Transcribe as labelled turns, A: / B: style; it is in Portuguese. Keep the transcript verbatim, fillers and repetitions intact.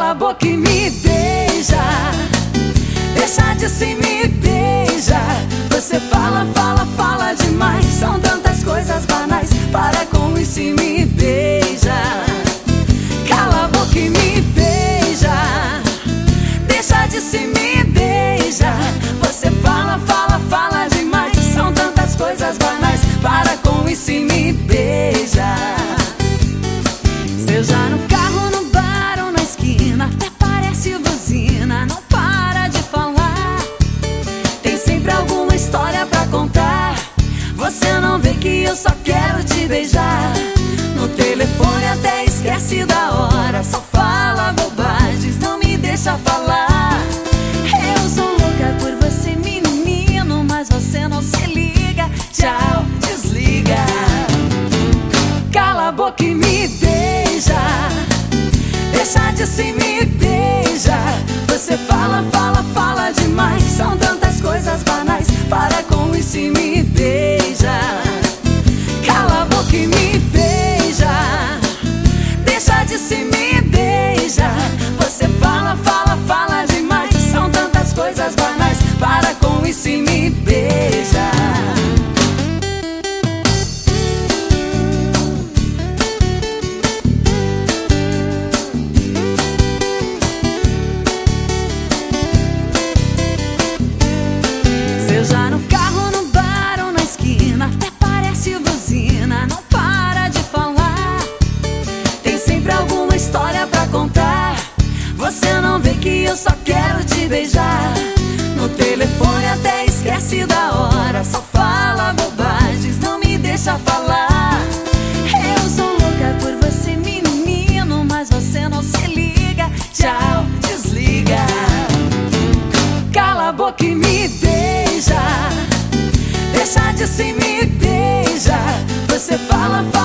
A: Cala a boca e me beija, deixa de se me beija. Você fala, fala, fala demais, são tantas coisas banais. Para com isso e me beija. Cala a boca e me beija, deixa de se me beija. Você fala, fala, fala demais, são tantas coisas banais. Para com isso e me beija. Seja no carro, no bar ou na esquina, até parece buzina, não para de falar. Tem sempre alguma história pra contar. Você não vê que eu só quero te beijar. No telefone até esquece da hora, só fala bobagens, não me deixa falar. Eu sou louca por você, menino, mas você não se liga. Tchau, desliga. Cala a boca e me beija, deixa de se me beija. Você fala, fala, fala demais, são tantas coisas banais. Para com isso e me beija. Cala a boca e me beija, deixa de se me beija. Você fala, fala, fala demais, são tantas coisas banais. Para com isso e me beija. Seja no carro, no bar ou na esquina, até parece buzina, não para de falar. Tem sempre alguma história pra contar. Você não vê que eu só quero te beijar. No telefone até esquece da hora, só fala bobagens, não me deixa falar. Eu sou louca por você, menino, mas você não se liga. Tchau, desliga. Cala a boca e me beija, deixa de se me beija. Você fala, fala